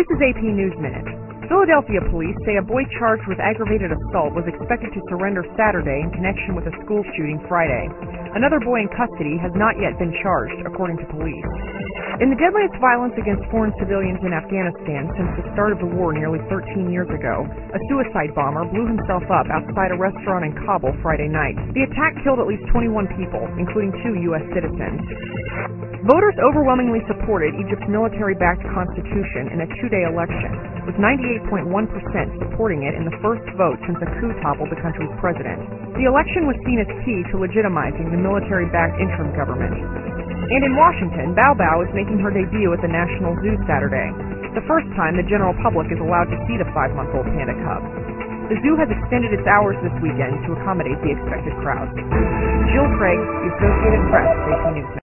This is AP News Minute. Philadelphia police say a boy charged with aggravated assault was expected to surrender Saturday in connection with a school shooting Friday. Another boy in custody has not yet been charged, according to police. In the deadliest violence against foreign civilians in Afghanistan since the start of the war nearly 13 years ago, a suicide bomber blew himself up outside a restaurant in Kabul Friday night. The attack killed at least 21 people, including 2 U.S. citizens. Voters overwhelmingly supported Egypt's military-backed constitution in a two-day election, with 98.1% supporting it in the first vote since a coup toppled the country's president. The election was seen as key to legitimizing the military-backed interim government. And in Washington, Bao Bao is making her debut at the National Zoo Saturday, the first time the general public is allowed to see the 5-month-old panda cub. The zoo has extended its hours this weekend to accommodate the expected crowd. Jill Craig, The Associated Press, AP News.